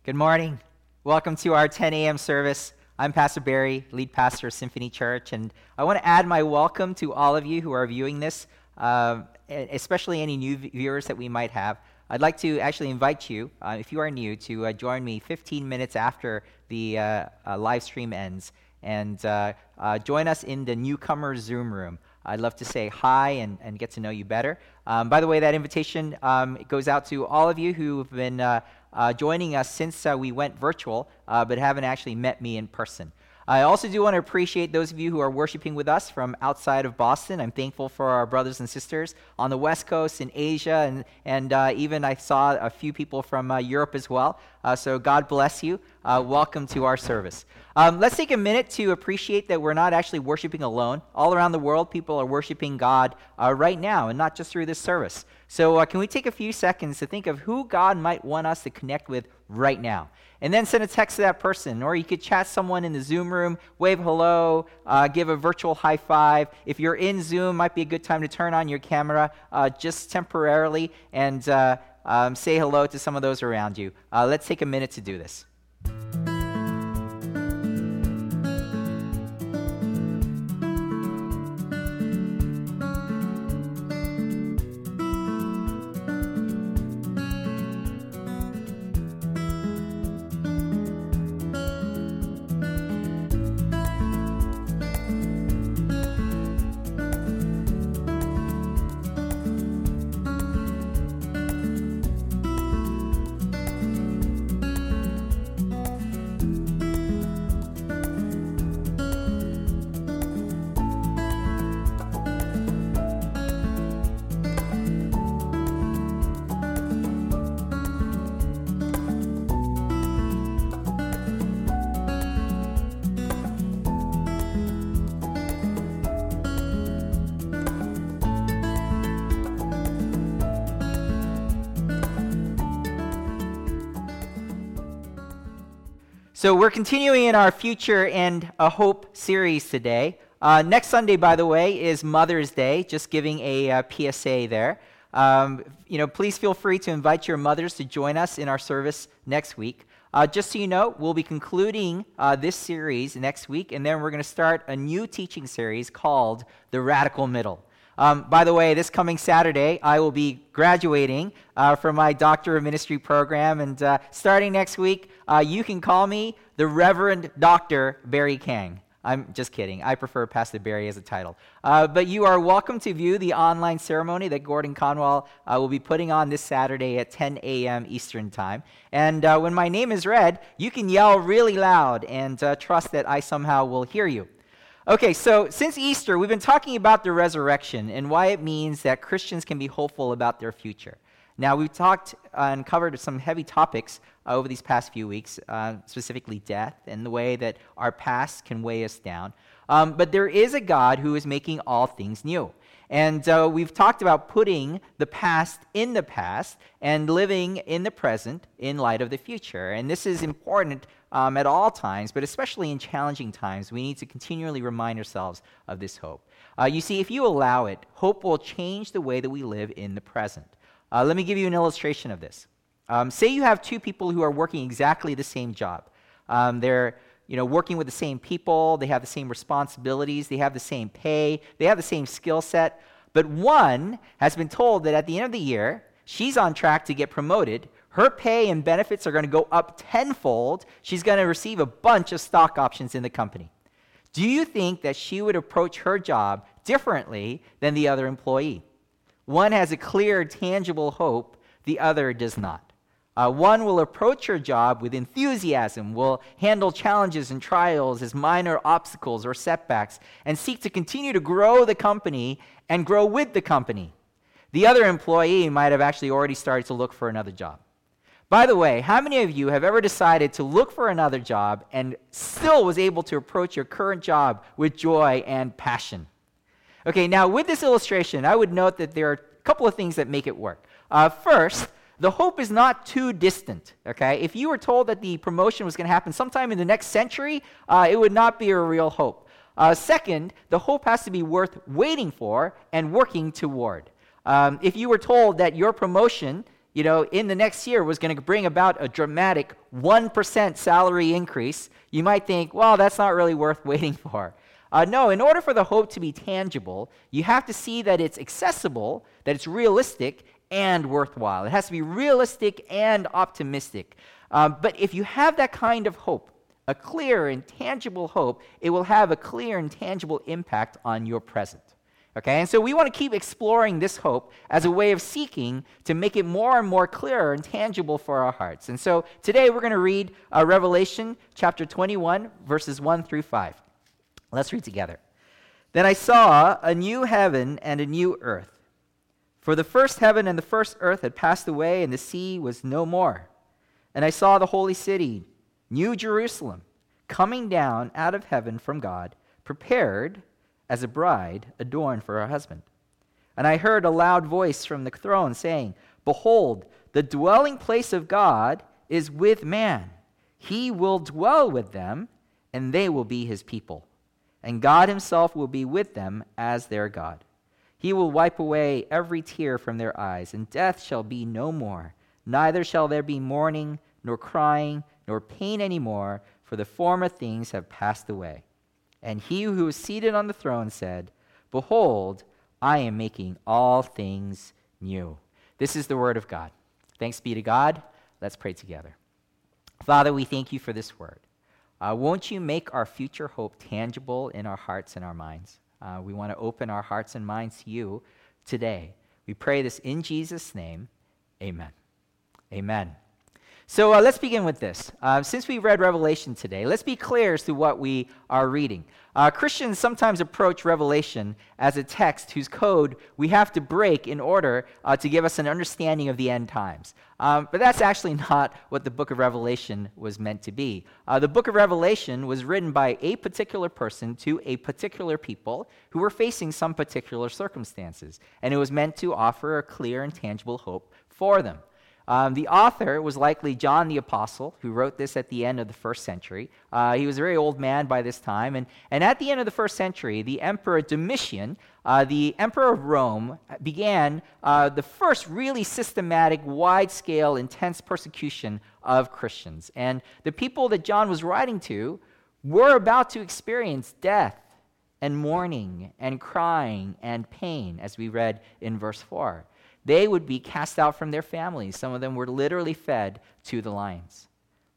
Good morning. Welcome to our 10 a.m. service. I'm Pastor Barry, lead pastor of Symphony Church, and I want to add my welcome to all of you who are viewing this, especially any new viewers that we might have. I'd like to actually invite you, if you are new, to join me 15 minutes after the live stream ends, and join us in the newcomer Zoom room. I'd love to say hi and get to know you better. By the way, that invitation goes out to all of you who have been joining us since we went virtual, but haven't actually met me in person. I also do want to appreciate those of you who are worshiping with us from outside of Boston. I'm thankful for our brothers and sisters on the West Coast, in Asia, and even I saw a few people from Europe as well. So God bless you. Welcome to our service. Let's take a minute to appreciate that we're not actually worshiping alone. All around the world, people are worshiping God right now, and not just through this service. So can we take a few seconds to think of who God might want us to connect with right now? And then send a text to that person, or you could chat someone in the Zoom room, wave hello, give a virtual high five. If you're in Zoom, might be a good time to turn on your camera just temporarily and say hello to some of those around you. Let's take a minute to do this. So we're continuing in our Future and a Hope series today. Next Sunday, by the way, is Mother's Day, just giving a PSA there. Please feel free to invite your mothers to join us in our service next week. Just so you know, we'll be concluding this series next week, and then we're going to start a new teaching series called The Radical Middle. By the way, this coming Saturday, I will be graduating from my Doctor of Ministry program, and starting next week, you can call me the Reverend Dr. Barry Kang. I'm just kidding. I prefer Pastor Barry as a title. But you are welcome to view the online ceremony that Gordon Conwell will be putting on this Saturday at 10 a.m. Eastern Time. And when my name is read, you can yell really loud and trust that I somehow will hear you. Okay, so since Easter, we've been talking about the resurrection and why it means that Christians can be hopeful about their future. Now, we've talked and covered some heavy topics over these past few weeks, specifically death and the way that our past can weigh us down. But there is a God who is making all things new. And we've talked about putting the past in the past and living in the present in light of the future. And this is important at all times, but especially in challenging times. We need to continually remind ourselves of this hope. You see, if you allow it, hope will change the way that we live in the present. Let me give you an illustration of this. Say you have two people who are working exactly the same job. They're working with the same people, they have the same responsibilities, they have the same pay, they have the same skill set, but one has been told that at the end of the year, she's on track to get promoted, her pay and benefits are going to go up tenfold, she's going to receive a bunch of stock options in the company. Do you think that she would approach her job differently than the other employee? One has a clear, tangible hope, the other does not. One will approach her job with enthusiasm, will handle challenges and trials as minor obstacles or setbacks, and seek to continue to grow the company and grow with the company. The other employee might have actually already started to look for another job. By the way, how many of you have ever decided to look for another job and still was able to approach your current job with joy and passion? Okay, now with this illustration, I would note that there are a couple of things that make it work. First, the hope is not too distant, okay? If you were told that the promotion was going to happen sometime in the next century, it would not be a real hope. Second, the hope has to be worth waiting for and working toward. If you were told that your promotion in the next year was going to bring about a dramatic 1% salary increase, you might think, well, that's not really worth waiting for. No, in order for the hope to be tangible, you have to see that it's accessible, that it's realistic, and worthwhile. It has to be realistic and optimistic. But if you have that kind of hope, a clear and tangible hope, it will have a clear and tangible impact on your present. Okay, and so we want to keep exploring this hope as a way of seeking to make it more and more clear and tangible for our hearts. And so today we're going to read Revelation chapter 21, verses 1 through 5. Let's read together. Then I saw a new heaven and a new earth. For the first heaven and the first earth had passed away, and the sea was no more. And I saw the holy city, New Jerusalem, coming down out of heaven from God, prepared as a bride adorned for her husband. And I heard a loud voice from the throne saying, Behold, the dwelling place of God is with man. He will dwell with them, and they will be his people. And God himself will be with them as their God. He will wipe away every tear from their eyes, and death shall be no more. Neither shall there be mourning, nor crying, nor pain any more, for the former things have passed away. And he who was seated on the throne said, Behold, I am making all things new. This is the word of God. Thanks be to God. Let's pray together. Father, we thank you for this word. Won't you make our future hope tangible in our hearts and our minds? We want to open our hearts and minds to you today. We pray this in Jesus' name. Amen. Amen. So let's begin with this. Since we read Revelation today, let's be clear as to what we are reading. Christians sometimes approach Revelation as a text whose code we have to break in order to give us an understanding of the end times. But that's actually not what the book of Revelation was meant to be. The book of Revelation was written by a particular person to a particular people who were facing some particular circumstances, and it was meant to offer a clear and tangible hope for them. The author was likely John the Apostle, who wrote this at the end of the first century. He was a very old man by this time, and at the end of the first century, the Emperor Domitian, the Emperor of Rome, began the first really systematic, wide-scale, intense persecution of Christians. And the people that John was writing to were about to experience death and mourning and crying and pain, as we read in verse 4. They would be cast out from their families. Some of them were literally fed to the lions.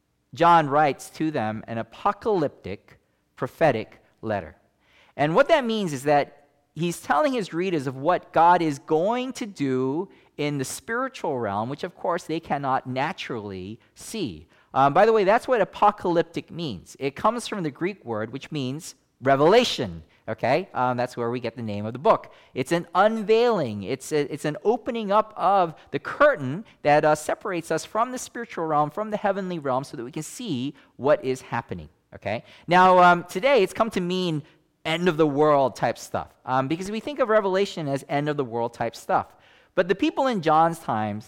John writes to them an apocalyptic, prophetic letter. And what that means is that he's telling his readers of what God is going to do in the spiritual realm, which of course they cannot naturally see. By the way, that's what apocalyptic means. It comes from the Greek word which means revelation. Okay, that's where we get the name of the book. It's an unveiling. It's an opening up of the curtain that separates us from the spiritual realm, from the heavenly realm, so that we can see what is happening. Okay. Now, today it's come to mean end of the world type stuff, because we think of Revelation as end of the world type stuff. But the people in John's time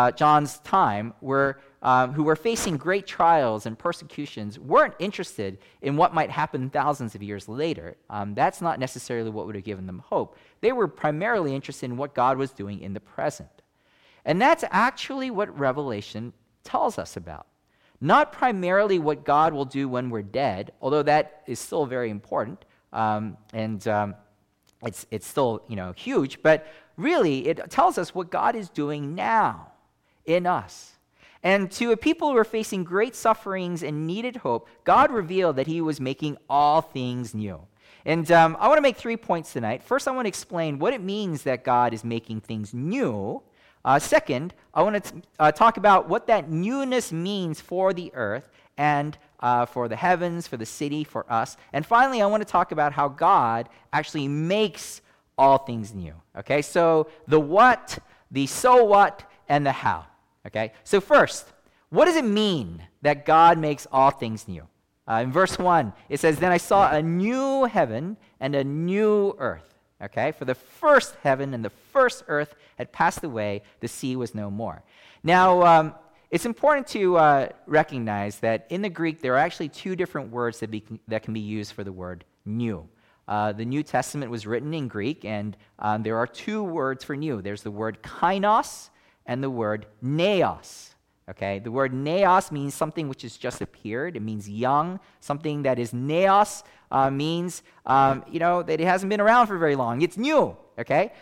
were who were facing great trials and persecutions weren't interested in what might happen thousands of years later. That's not necessarily what would have given them hope. They were primarily interested in what God was doing in the present. And that's actually what Revelation tells us about. Not primarily what God will do when we're dead, although that is still very important, it's still huge, but really it tells us what God is doing now in us. And to a people who are facing great sufferings and needed hope, God revealed that he was making all things new. And I want to make 3 points tonight. First, I want to explain what it means that God is making things new. Second, I want to talk about what that newness means for the earth and for the heavens, for the city, for us. And finally, I want to talk about how God actually makes all things new. Okay, so the what, the so what, and the how. Okay, so first, what does it mean that God makes all things new? In verse 1, it says, Then I saw a new heaven and a new earth. Okay, for the first heaven and the first earth had passed away, the sea was no more. Now, it's important to recognize that in the Greek, there are actually two different words that can be used for the word new. The New Testament was written in Greek, and there are two words for new. There's the word kainos, and the word neos. Okay, the word neos means something which has just appeared. It means young. Something that is neos means, that it hasn't been around for very long. It's new, okay?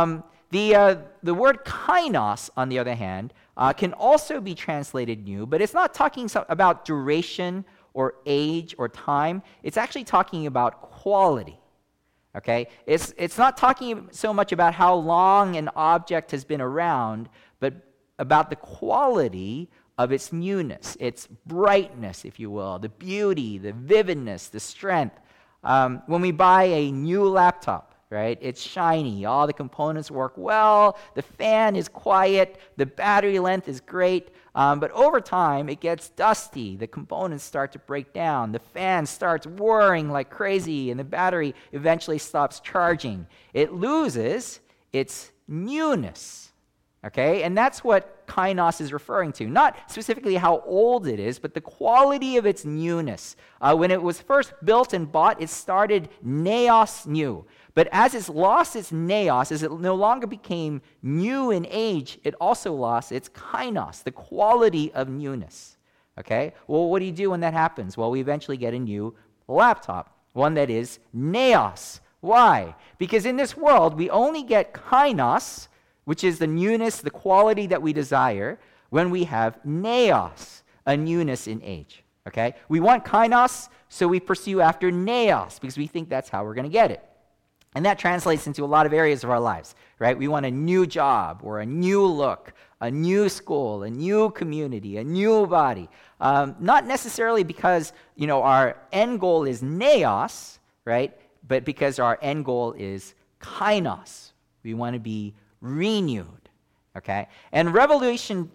The word kainos, on the other hand, can also be translated new, but it's not talking about duration or age or time. It's actually talking about quality, okay? It's not talking so much about how long an object has been around, but about the quality of its newness, its brightness, if you will, the beauty, the vividness, the strength. When we buy a new laptop, right, it's shiny, all the components work well, the fan is quiet, the battery length is great, but over time it gets dusty, the components start to break down, the fan starts whirring like crazy, and the battery eventually stops charging. It loses its newness. Okay, and that's what kainos is referring to. Not specifically how old it is, but the quality of its newness. When it was first built and bought, it started neos new. But as it's lost its neos, as it no longer became new in age, it also lost its kainos, the quality of newness. Okay, well, what do you do when that happens? Well, we eventually get a new laptop, one that is neos. Why? Because in this world, we only get kainos, which is the newness, the quality that we desire, when we have neos, a newness in age, okay? We want kainos, so we pursue after neos, because we think that's how we're going to get it. And that translates into a lot of areas of our lives, right? We want a new job, or a new look, a new school, a new community, a new body. Not necessarily because, our end goal is neos, right? But because our end goal is kainos. We want to be renewed, okay? And Revelation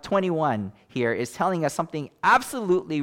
21 here is telling us something absolutely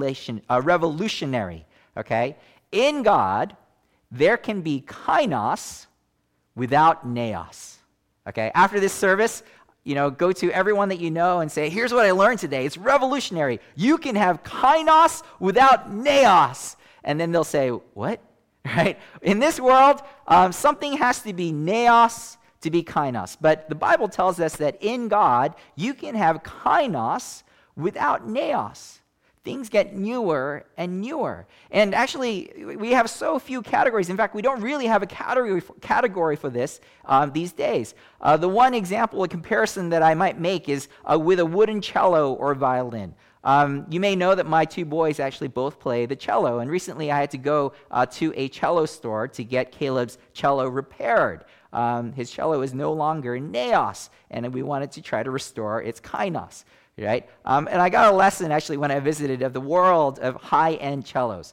revolutionary, okay? In God, there can be kainos without neos, okay? After this service, go to everyone that you know and say, here's what I learned today. It's revolutionary. You can have kainos without neos. And then they'll say, what? Right? In this world, something has to be neos to be kainos. But the Bible tells us that in God, you can have kainos without neos. Things get newer and newer. And actually, we have so few categories. In fact, we don't really have a category for this these days. The one example, a comparison that I might make is with a wooden cello or violin. You may know that my two boys actually both play the cello, and recently I had to go to a cello store to get Caleb's cello repaired. His cello is no longer neos, and we wanted to try to restore its kainos, right? And I got a lesson actually when I visited of the world of high-end cellos.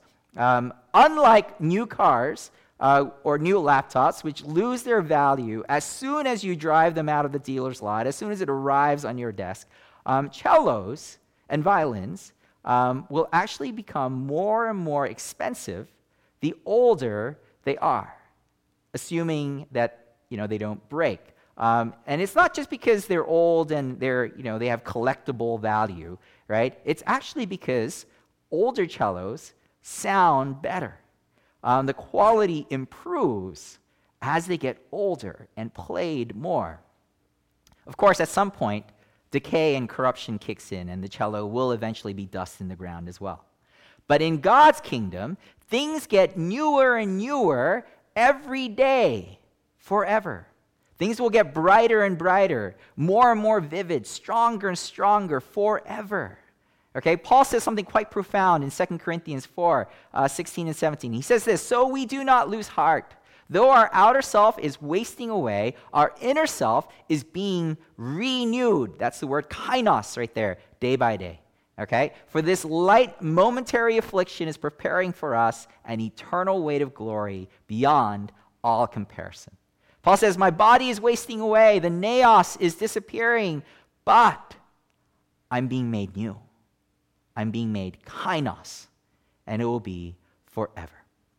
Unlike new cars or new laptops, which lose their value as soon as you drive them out of the dealer's lot, as soon as it arrives on your desk, cellos and violins will actually become more and more expensive the older they are, assuming that they don't break. And it's not just because they're old and they have collectible value, right? It's actually because older cellos sound better. The quality improves as they get older and played more. Of course, at some point, decay and corruption kicks in, and the cello will eventually be dust in the ground as well. But in God's kingdom, things get newer and newer every day, forever. Things will get brighter and brighter, more and more vivid, stronger and stronger, forever. Okay, Paul says something quite profound in 2 Corinthians 4, 16 and 17. He says this, "So we do not lose heart. Though our outer self is wasting away, our inner self is being renewed." That's the word kainos right there, day by day. Okay? "For this light momentary affliction is preparing for us an eternal weight of glory beyond all comparison." Paul says, my body is wasting away, the neos is disappearing, but I'm being made new. I'm being made kainos, and it will be forever.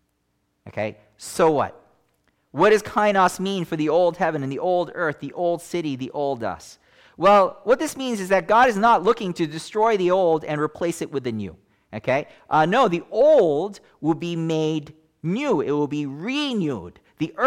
Okay? So what? What does kainos mean for the old heaven and the old earth, the old city, the old us? Well, what this means is that God is not looking to destroy the old and replace it with the new. Okay? No, the old will be made new. It will be renewed. The earth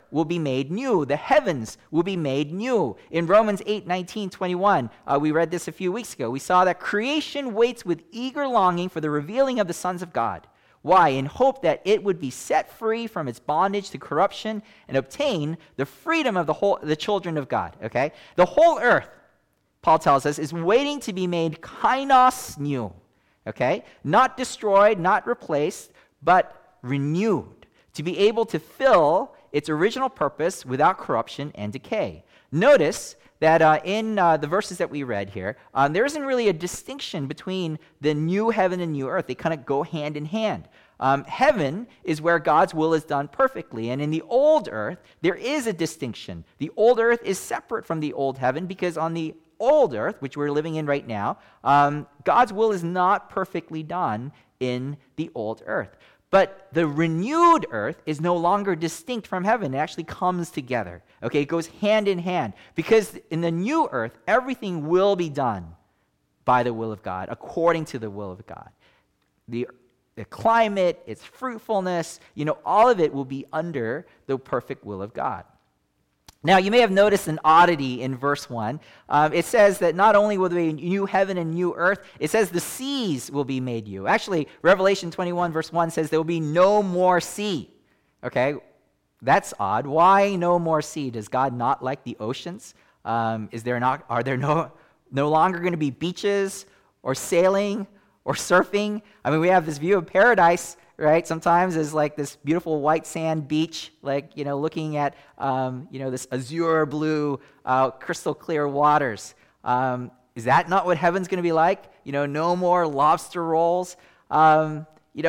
will be made new. The heavens will be made new. In Romans 8, 19, 21, we read this a few weeks ago. We saw that creation waits with eager longing for the revealing of the sons of God. Why? In hope that it would be set free from its bondage to corruption and obtain the freedom of the children of God. Okay? The whole earth, Paul tells us, is waiting to be made kainos new. Okay? Not destroyed, not replaced, but renewed, to be able to fill its original purpose without corruption and decay. Notice that in the verses that we read here, there isn't really a distinction between the new heaven and new earth. They kind of go hand in hand. Heaven is where God's will is done perfectly, and in the old earth, there is a distinction. The old earth is separate from the old heaven because on the old earth, which we're living in right now, God's will is not perfectly done in the old earth. But the renewed earth is no longer distinct from heaven. It actually comes together. Okay, it goes hand in hand. Because in the new earth, everything will be done by the will of God, according to the will of God. The climate, its fruitfulness, all of it will be under the perfect will of God. Now, you may have noticed an oddity in verse 1. It says that not only will there be new heaven and new earth, it says the seas will be made new. Actually, Revelation 21, verse 1 says there will be no more sea. Okay, that's odd. Why no more sea? Does God not like the oceans? Are there no longer going to be beaches or sailing or surfing? I mean, we have this view of paradise, right? Sometimes is like this beautiful white sand beach, looking at, this azure blue, crystal clear waters. Is that not what heaven's going to be like? No more lobster rolls. Well,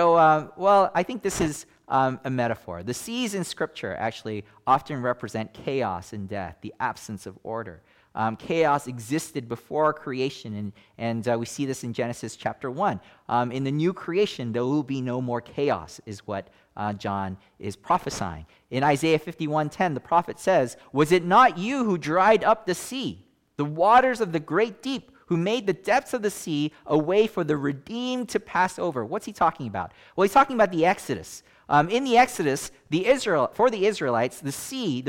I think this is a metaphor. The seas in Scripture actually often represent chaos and death, the absence of order. Chaos existed before creation, and we see this in Genesis chapter 1. In the new creation, there will be no more chaos, is what John is prophesying. In Isaiah 51:10, the prophet says, "Was it not you who dried up the sea, the waters of the great deep, who made the depths of the sea a way for the redeemed to pass over?" What's he talking about? Well, he's talking about the Exodus. In the Exodus, for the Israelites, the sea,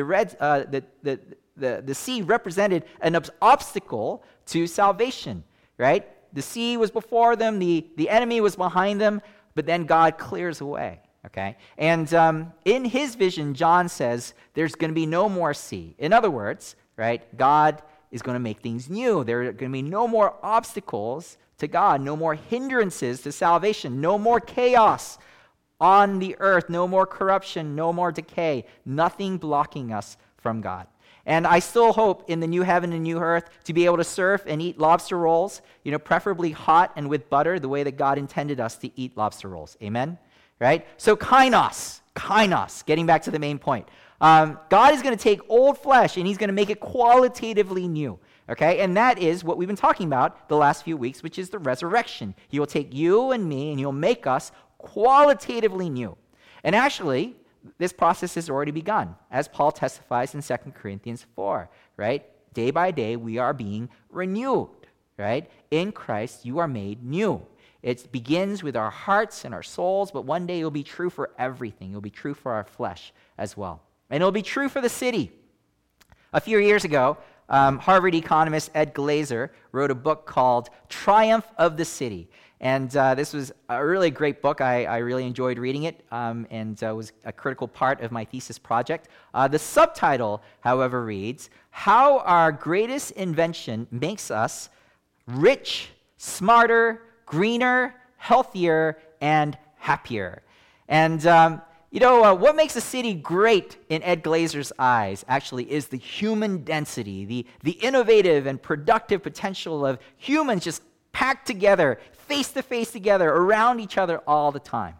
the sea represented an obstacle to salvation, right? The sea was before them, the enemy was behind them, but then God clears away, okay? And in his vision, John says there's going to be no more sea. In other words, right, God is going to make things new. There are going to be no more obstacles to God, no more hindrances to salvation, no more chaos on the earth, no more corruption, no more decay, nothing blocking us from God. And I still hope in the new heaven and new earth to be able to surf and eat lobster rolls, preferably hot and with butter, the way that God intended us to eat lobster rolls. Amen? Right? So kainos, getting back to the main point. God is going to take old flesh and he's going to make it qualitatively new. Okay? And that is what we've been talking about the last few weeks, which is the resurrection. He will take you and me and he'll make us qualitatively new. And actually, this process has already begun, as Paul testifies in 2 Corinthians 4, right? Day by day, we are being renewed, right? In Christ, you are made new. It begins with our hearts and our souls, but one day it will be true for everything. It will be true for our flesh as well. And it will be true for the city. A few years ago, Harvard economist Ed Glazer wrote a book called Triumph of the City. And this was a really great book. I really enjoyed reading it, and was a critical part of my thesis project. The subtitle, however, reads, "How Our Greatest Invention Makes Us Rich, Smarter, Greener, Healthier, and Happier." And what makes a city great in Ed Glazer's eyes actually is the human density, the innovative and productive potential of humans just packed together, face-to-face together, around each other all the time.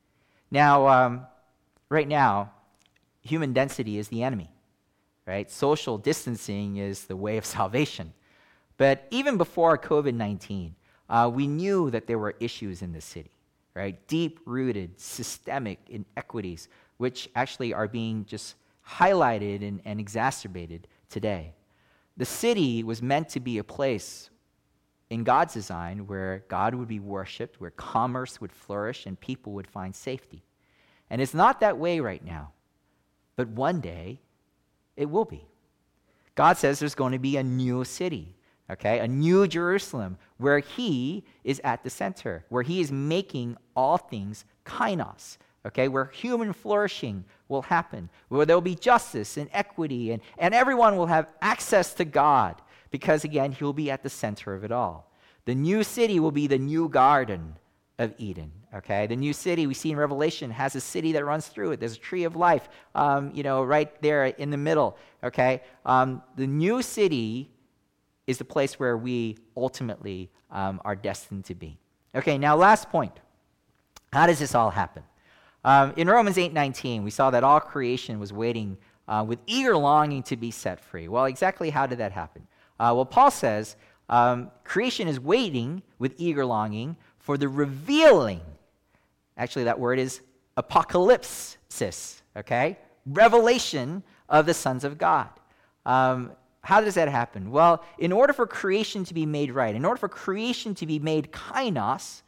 Now, right now, human density is the enemy, right? Social distancing is the way of salvation. But even before COVID-19, we knew that there were issues in the city, right? Deep-rooted, systemic inequities, which actually are being just highlighted and exacerbated today. The city was meant to be a place in God's design where God would be worshipped, where commerce would flourish, and people would find safety. And it's not that way right now. but one day it will be. God says there's going to be a new city, okay, a new Jerusalem where he is at the center, where he is making all things kainos, okay, where human flourishing will happen, where there will be justice and equity, and everyone will have access to God because, again, he'll be at the center of it all. The new city will be the new Garden of Eden, okay? The new city we see in Revelation has a city that runs through it. There's a tree of life, right there in the middle, okay? The new city is the place where we ultimately are destined to be. Okay, now last point. How does this all happen? In Romans 8:19, we saw that all creation was waiting with eager longing to be set free. Well, exactly how did that happen? Paul says creation is waiting with eager longing for the revealing. Actually, that word is apocalypsis, okay? Revelation of the sons of God. How does that happen? Well, in order for creation to be made right, in order for creation to be made kainos,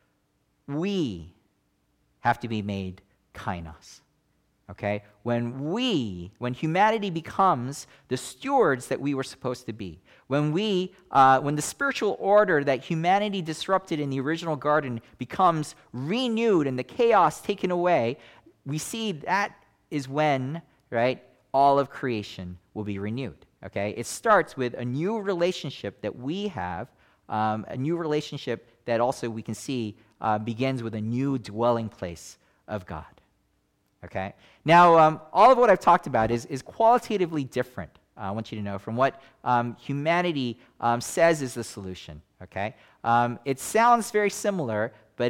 we have to be made kainos. Okay? When humanity becomes the stewards that we were supposed to be, when the spiritual order that humanity disrupted in the original garden becomes renewed and the chaos taken away, we see that is when, right, all of creation will be renewed. Okay? It starts with a new relationship that we have, a new relationship that also we can see begins with a new dwelling place of God. Okay? Now, all of what I've talked about is qualitatively different, I want you to know, from what humanity says is the solution. Okay? It sounds very similar, but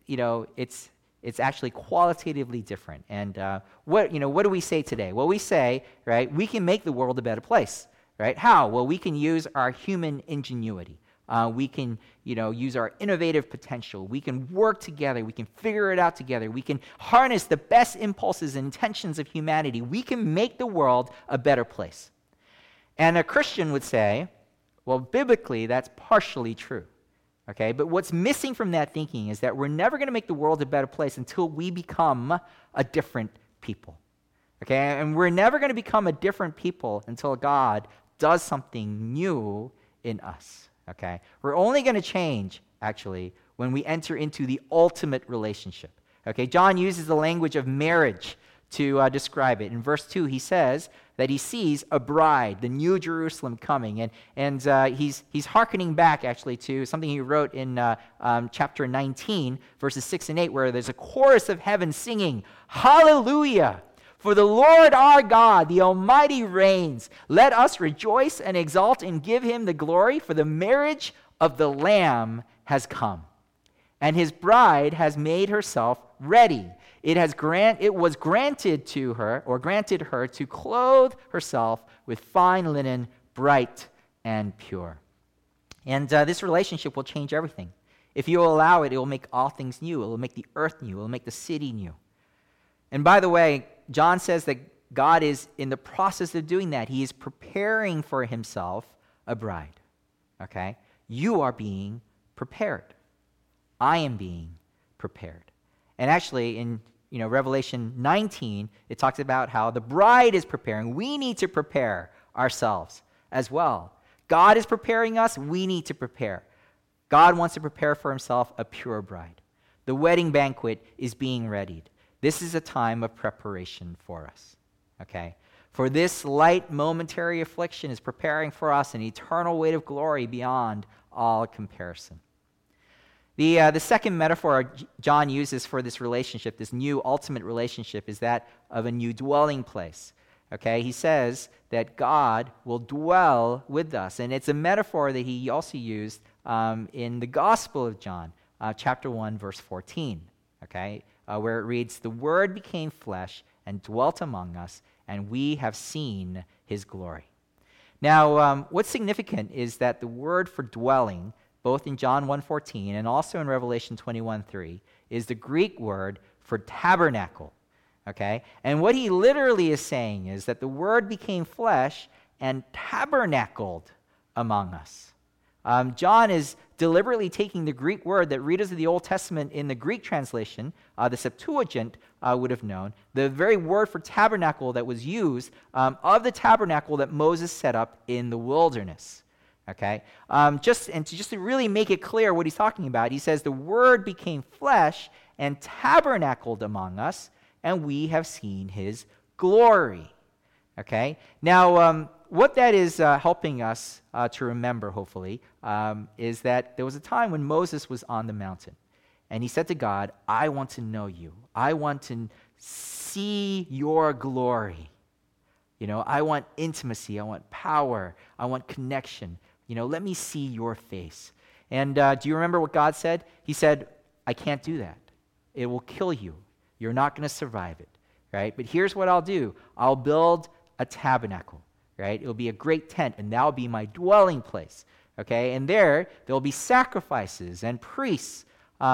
it's actually qualitatively different. And what do we say today? Well, we say, right, we can make the world a better place. Right? How? Well, we can use our human ingenuity. We can, use our innovative potential. We can work together. We can figure it out together. We can harness the best impulses and intentions of humanity. We can make the world a better place. And a Christian would say, well, biblically, that's partially true. Okay? But what's missing from that thinking is that we're never going to make the world a better place until we become a different people. Okay? And we're never going to become a different people until God does something new in us. Okay? We're only going to change, actually, when we enter into the ultimate relationship. Okay? John uses the language of marriage to describe it. In verse 2, he says that he sees a bride, the new Jerusalem coming, and he's hearkening back, actually, to something he wrote in chapter 19, verses 6 and 8, where there's a chorus of heaven singing, "Hallelujah! For the Lord our God, the Almighty reigns. Let us rejoice and exult and give him the glory, for the marriage of the Lamb has come, and his bride has made herself ready. It was granted her to clothe herself with fine linen, bright and pure." And this relationship will change everything. If you allow it, it will make all things new. It will make the earth new. It will make the city new. And by the way, John says that God is in the process of doing that. He is preparing for himself a bride. Okay? You are being prepared. I am being prepared. And actually, in Revelation 19, it talks about how the bride is preparing. We need to prepare ourselves as well. God is preparing us. We need to prepare. God wants to prepare for himself a pure bride. The wedding banquet is being readied. This is a time of preparation for us, okay? For this light momentary affliction is preparing for us an eternal weight of glory beyond all comparison. The second metaphor John uses for this relationship, this new ultimate relationship, is that of a new dwelling place, okay? He says that God will dwell with us, and it's a metaphor that he also used in the Gospel of John, chapter 1, verse 14, okay? Where it reads, "The Word became flesh and dwelt among us, and we have seen his glory." Now, what's significant is that the word for dwelling, both in John 1:14 and also in Revelation 21:3, is the Greek word for tabernacle, okay? And what he literally is saying is that the Word became flesh and tabernacled among us, John is deliberately taking the Greek word that readers of the Old Testament in the Greek translation, the Septuagint, would have known, the very word for tabernacle that was used of the tabernacle that Moses set up in the wilderness. Okay, just to really make it clear what he's talking about, he says the Word became flesh and tabernacled among us, and we have seen his glory. Okay, now what that is helping us to remember, hopefully, is that there was a time when Moses was on the mountain, and he said to God, I want to know you. I want to see your glory. I want intimacy. I want power. I want connection. Let me see your face. And do you remember what God said? He said, I can't do that. It will kill you. You're not going to survive it, right? But here's what I'll do. I'll build a tabernacle, right? It'll be a great tent, and that'll be my dwelling place, okay? And there'll be sacrifices and priests,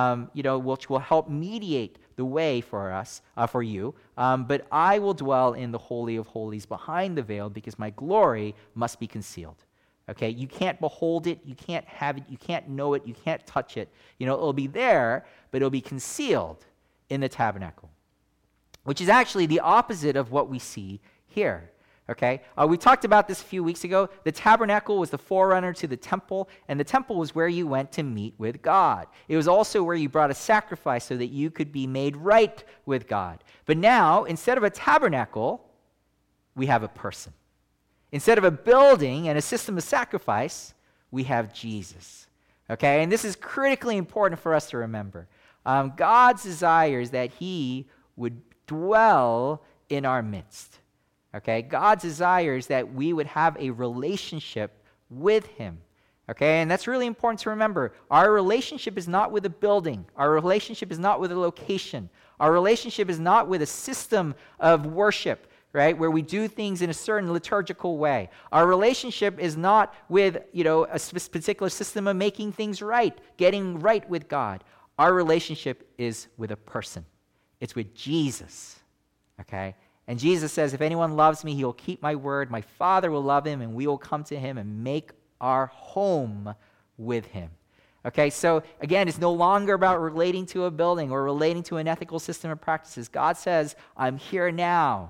which will help mediate the way for us, for you. But I will dwell in the Holy of Holies behind the veil because my glory must be concealed. Okay, you can't behold it, you can't have it, you can't know it, you can't touch it. It'll be there, but it'll be concealed in the tabernacle, which is actually the opposite of what we see here. Okay, we talked about this a few weeks ago. The tabernacle was the forerunner to the temple, and the temple was where you went to meet with God. It was also where you brought a sacrifice so that you could be made right with God. But now, instead of a tabernacle, we have a person. Instead of a building and a system of sacrifice, we have Jesus. Okay, and this is critically important for us to remember. God's desire is that he would dwell in our midst. Okay, God's desire is that we would have a relationship with him. Okay, and that's really important to remember. Our relationship is not with a building. Our relationship is not with a location. Our relationship is not with a system of worship, right, where we do things in a certain liturgical way. Our relationship is not with, a particular system of making things right, getting right with God. Our relationship is with a person. It's with Jesus, okay? And Jesus says, if anyone loves me, he will keep my word. My Father will love him, and we will come to him and make our home with him. Okay, so again, it's no longer about relating to a building or relating to an ethical system of practices. God says, I'm here now.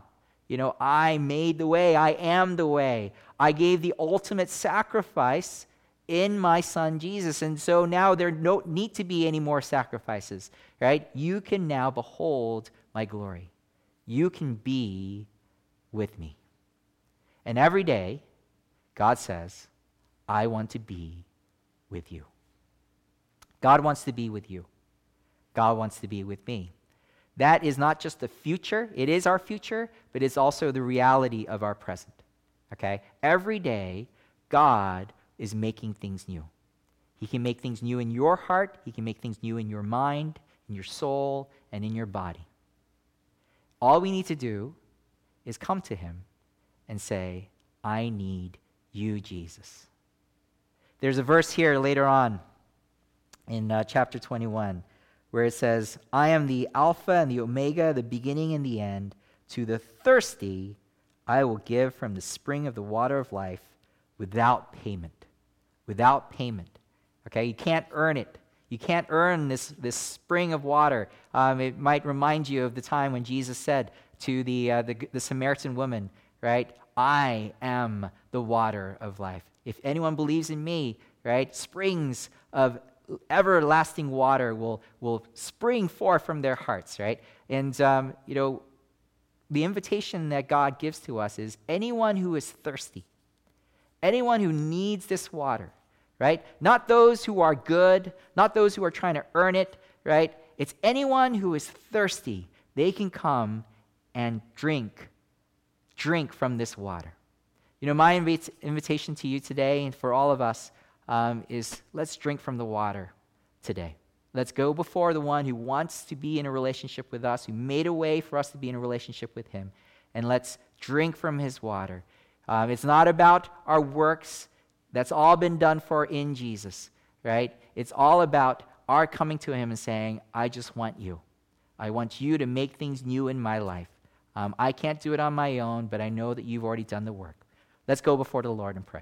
I made the way. I am the way. I gave the ultimate sacrifice in my son Jesus. And so now there don't need to be any more sacrifices, right? You can now behold my glory. You can be with me. And every day, God says, I want to be with you. God wants to be with you. God wants to be with me. That is not just the future. It is our future, but it's also the reality of our present. Okay? Every day, God is making things new. He can make things new in your heart. He can make things new in your mind, in your soul, and in your body. All we need to do is come to him and say, I need you, Jesus. There's a verse here later on in chapter 21 where it says, I am the Alpha and the Omega, the beginning and the end. To the thirsty, I will give from the spring of the water of life without payment. Without payment. Okay, you can't earn it. You can't earn this spring of water. It might remind you of the time when Jesus said to the Samaritan woman, right, I am the water of life. If anyone believes in me, right, springs of everlasting water will spring forth from their hearts, right? And, the invitation that God gives to us is anyone who is thirsty, anyone who needs this water, right? Not those who are good, not those who are trying to earn it, right? It's anyone who is thirsty. They can come and drink from this water. My invitation to you today and for all of us is let's drink from the water today. Let's go before the one who wants to be in a relationship with us, who made a way for us to be in a relationship with him, and let's drink from his water. It's not about our works. That's all been done for in Jesus, right? It's all about our coming to him and saying, I just want you. I want you to make things new in my life. I can't do it on my own, but I know that you've already done the work. Let's go before the Lord and pray.